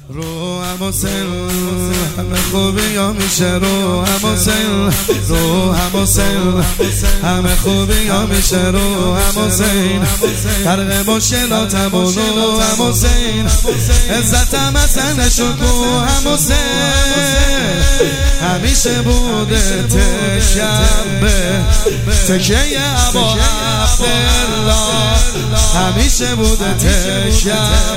رو حسین همه خوبی ها میشه رو حسین رو حسین همه خوبی ها میشه رو حسین فرق مشکلاتم و رو حسین عزتم حسن شکو حسین همیشه بوده تکیه تکیه ابا عبدالله همیشه بوده تکیه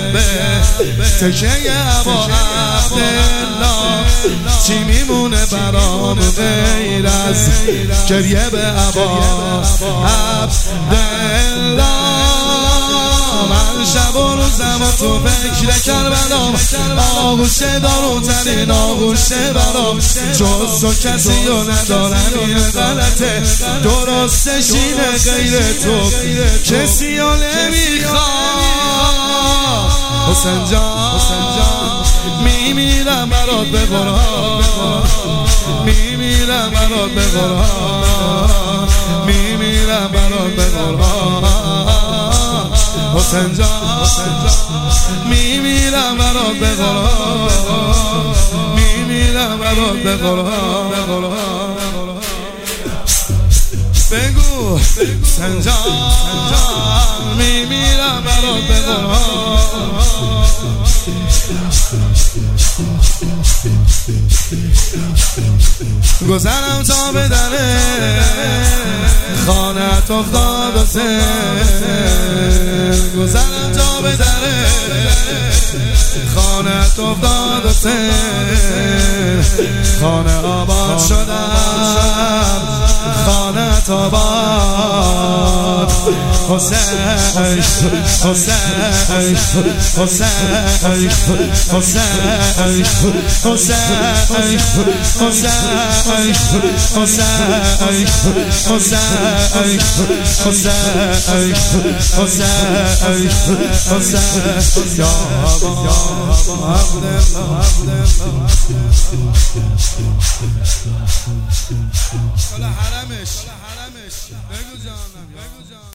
ابا عبدالله چی میمونه برام غیر از گریه به ابا عبدالله من شب و روزم و تو فکر کربلام آغوش دارو ترین آغوش برام جز تو کسی رو ندارم این غلطه درستش اینه غیر تو کسی رو نمیخوام حسین جان میمیرم برات به قرآن میمیرم برات به قرآن میمیرم برات به قرآن حسین جان میمیرم برات به قرآن میمیرم برات به قرآن بگو حسین جان میمیرم برات به قرآن گذرم تا به دره خانت افتاد و سر گذرم تا به دره خانت افتاد و سر خانه آباد شدم خانت آباد حسین حسین حسین حرمش بگو جانم